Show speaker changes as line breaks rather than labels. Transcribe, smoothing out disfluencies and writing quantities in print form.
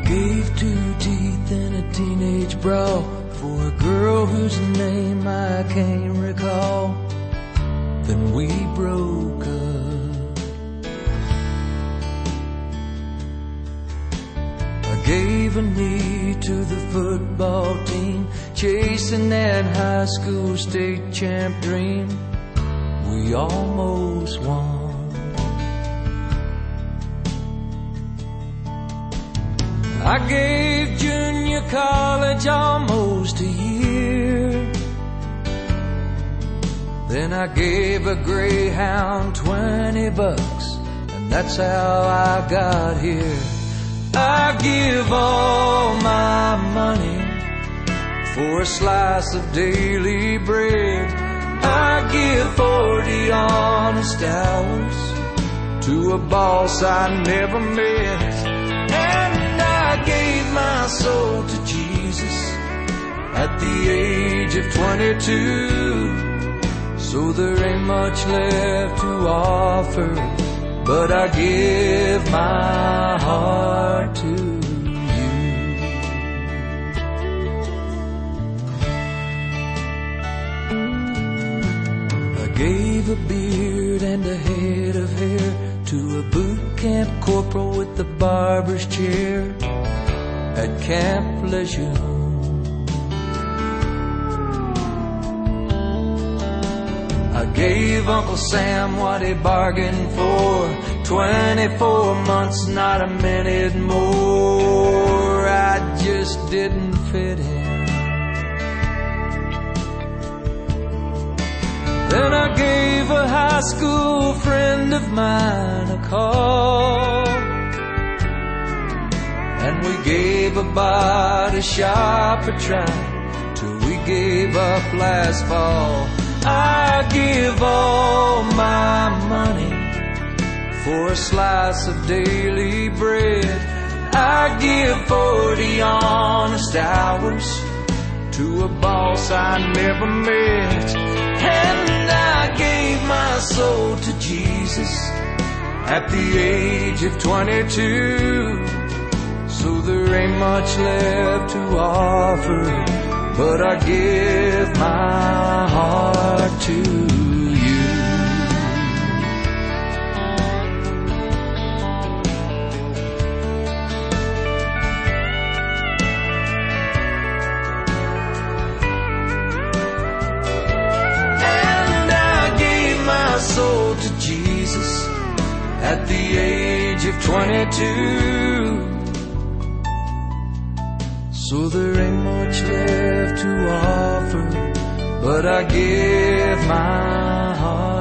gave 2 teeth and a teenage bra for a girl whose name I can't recall. Then we broke up. I gave a knee to the football team, chasing that high school state champ dream. We almost won. I gave junior college almost a year. Then I gave a Greyhound $20, and that's how I got here. I give all my money for a slice of daily bread. I give 40 honest hours to a boss I never met. And I gave my soul to Jesus at the age of 22. So there ain't much left to offer, but I give my heart to you. I gave a beard and a head of hair to a boot camp corporal with the barber's chair at Camp Lejeune. I gave Uncle Sam what he bargained for, 24 months, not a minute more. I just didn't fit in. Then I gave a high school friend of mine a call, and we gave a body shop a try till we gave up last fall. I give all my money for a slice of daily bread. I give 40 honest hours to a boss I never met. And I gave my soul to Jesus at the age of 22. So there ain't much left to offer, but I give my heart to you. And I gave my soul to Jesus at the age of 22. So there ain't much left to offer, but I give my heart.